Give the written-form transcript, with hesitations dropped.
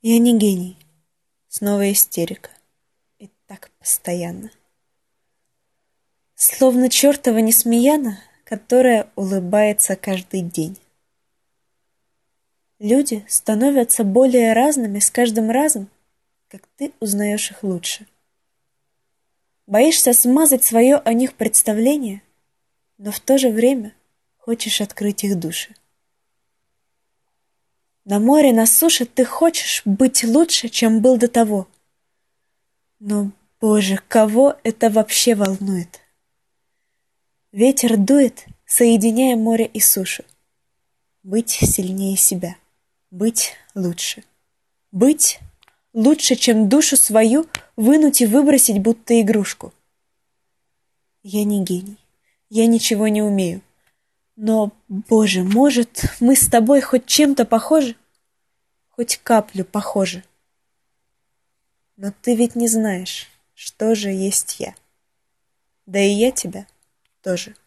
Я не гений. Снова истерика. И так постоянно. Словно чертова Несмеяна, которая улыбается каждый день. Люди становятся более разными с каждым разом, как ты узнаешь их лучше. Боишься смазать свое о них представление, но в то же время хочешь открыть их души. На море, на суше ты хочешь быть лучше, чем был до того. Но, Боже, кого это вообще волнует? Ветер дует, соединяя море и сушу. Быть сильнее себя, быть лучше. Быть лучше, чем душу свою вынуть и выбросить, будто игрушку. Я не гений, я ничего не умею. Но, Боже, может, мы с тобой хоть чем-то похожи? Хоть каплю похожи. Но ты ведь не знаешь, что же есть я. Да и я тебя тоже.